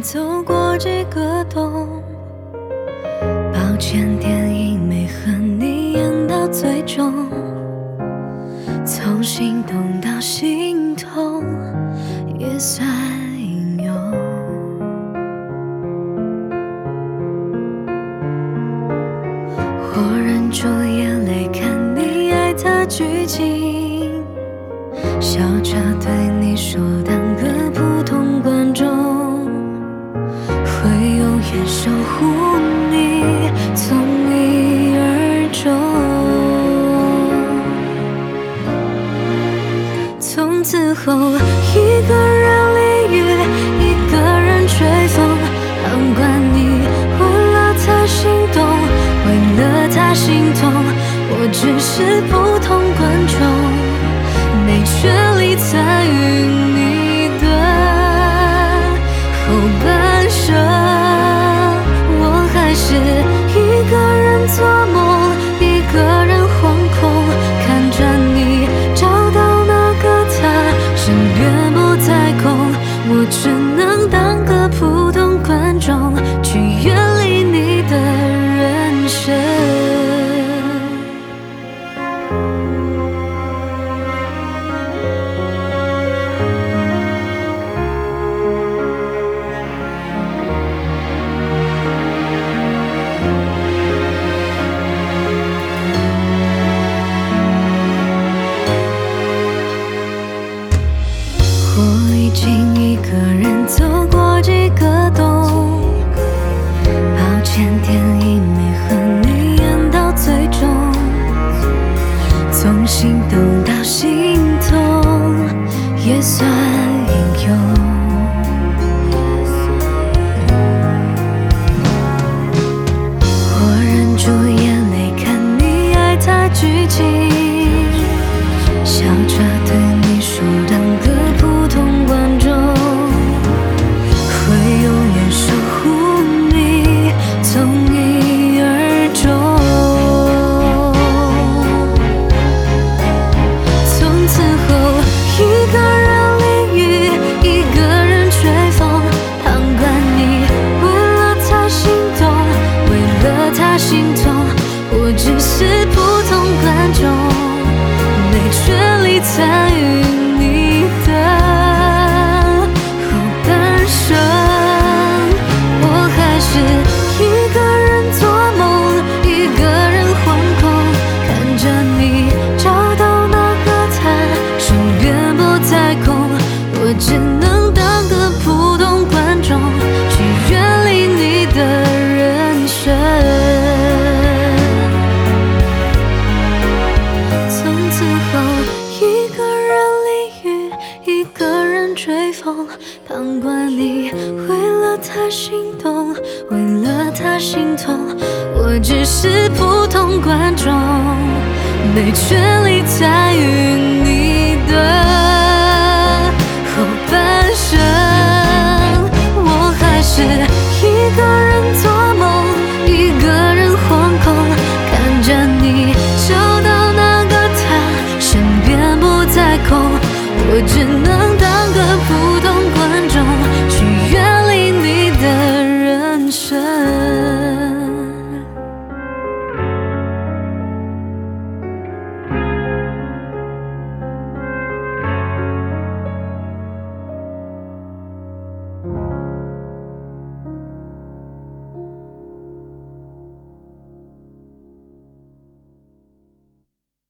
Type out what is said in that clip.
走过几个冬。抱歉，电影没和你演到最终，从心动到心痛也算英勇。我忍住眼泪看你爱的剧情，笑着对你说当个普通观众，会永远守护你，从一而终。从此后，一个人淋雨，一个人吹风，旁观你为了他心动，为了他心痛，我只是普通观众，没权利参与你的后半生。我还是一个人做梦，一个人惶恐，看着你找到那个他，身边不再空，我只能当个普通观众，去远离你的人生。我已经一个人走过几个冬，抱歉，电影没和你演到最终，从心动到心痛也算英勇。我忍住眼泪看你爱他剧情，笑着对你说当个普通观众，会永远守护你，从一而终。从此后，一个人淋雨，一个人吹风，旁观你为了他心动，为了他心痛，我只是普通观众，没权利参与你的后半生。我还是一个人做梦，一个人惶恐，看着你找到那个他，身边不再空，我只能当个普通观众，去远离你的人生。从此后，一个人淋雨，一个人吹风，旁观你为了他心动，为了他心痛，我只是普通观众，没权利参与你的后半生。我还是一个人做梦，一个人惶恐，看着你找到那个他，身边不再空，我只能当